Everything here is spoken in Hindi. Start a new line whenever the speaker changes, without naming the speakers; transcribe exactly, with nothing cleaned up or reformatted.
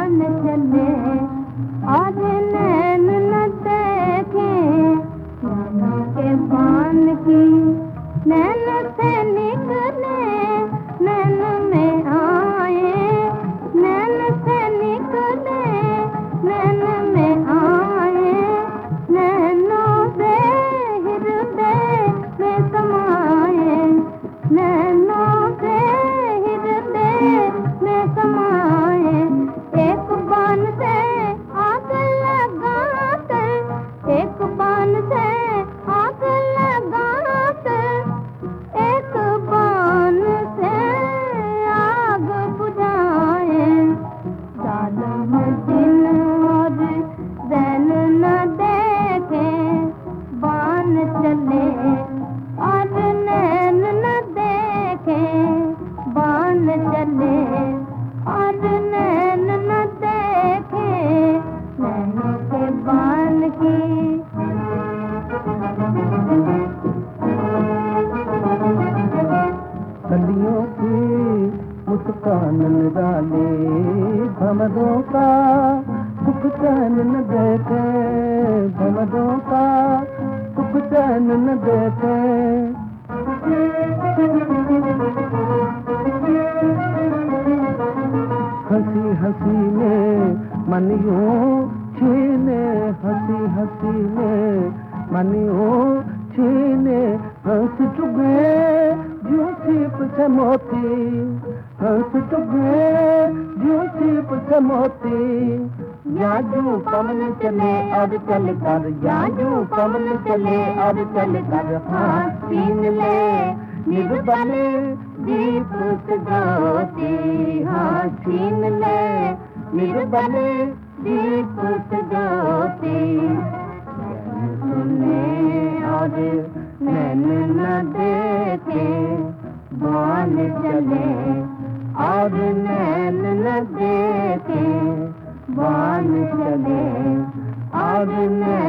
बान चले और नैन न देखे नैनों के बान की नैन से निकले नैन में आए नैन से निकले नैन में आए नैनों से हृदय में समाए नैनों से हृदय में समाए एक बान से आग लगाते एक बान से आग लगाते एक बान से आग बुझाए जालिम दिन और रैन न देखे बान चले और नैन न देखे बान चले और नैन न देखे नैनों के बान की
कलियों की मुस्कान निराले भमरों का सुख चैन न देखे भमरों का सुख चैन न देखे हंसी हंसी में मनियों छीने हंसी हंसी में मनियों छीने हंस चुगे जो सीप से मोती हंस चुगे जो सीप से मोती या जो पवन चले और चल कर या जो पवन चले और चल कर हाथ छीन ले निर्बल दीप ज्योति हाथ छीन ले निर्बल दीप ज्योति सुने और नैन न देखे बान चले और नैन न देखे बान चले और नैन